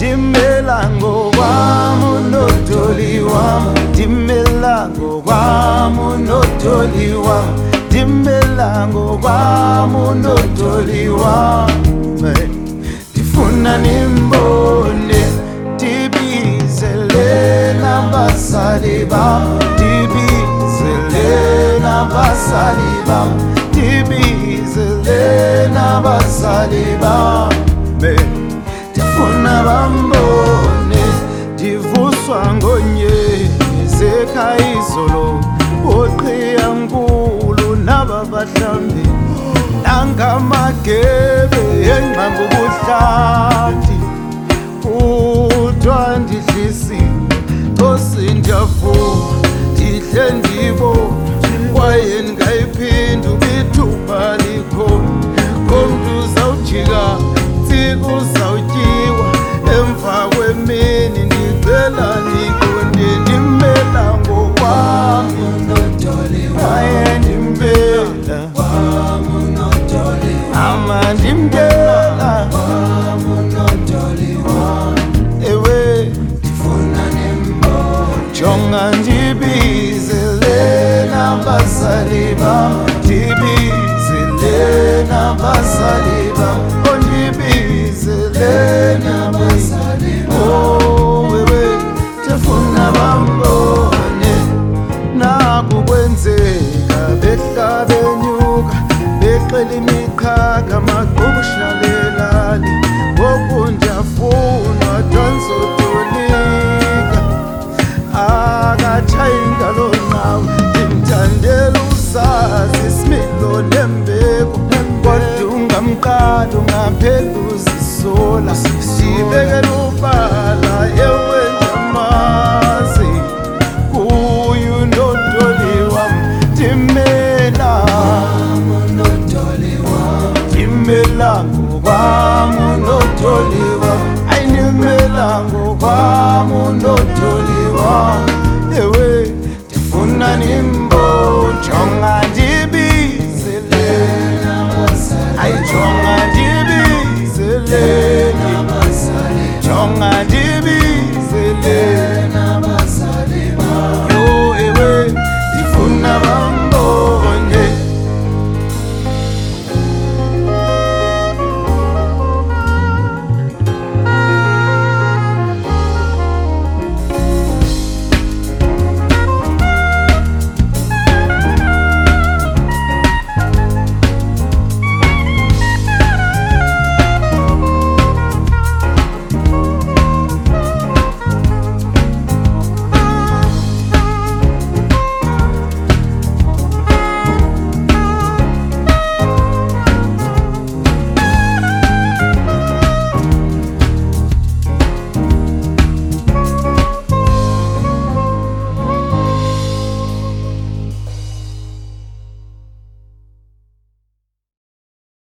Dimela ngokwami unodoli wami, dimela ngokwami unodoli wami, dimela ngokwami unodoli wami. Ndifuna nimbone, ndibizele nabazali bami, ndibizele nabazali bami, ndibizele nabazali bami. Ndifuna bambone, ndivuswa ngonyezi ekhaya izolo, oqhiyankulu nababahlambi nangamagebe engqambo ubuhlathi. Kudwa ndidlisiwe Nkosi ndiyavuma, ndihle ndibona kwaye ndingayiphinda ubithuba likhona. Komntu uzawujika tsiku uzawutyiwa, emva kwemini ndicela niqonde. Ndimela ngokwami kwaye ndimela ama ndimela ewe. Jonga ndibizele nabazali bami, ndibizele nabazali bami, oh ndibizele nabazali bami. Oh wewe ndifuna bambone, naku kwenzeka behla benyuka, bexela imiqhaka amaqhubusha lelali. Ngoku ndiyafunwa danzotolika, akatshayi ngalo nqawe. Ndimthandela usazi isimilo nembeko, kodwa ungamqali ungaphela uzisola. Sibekela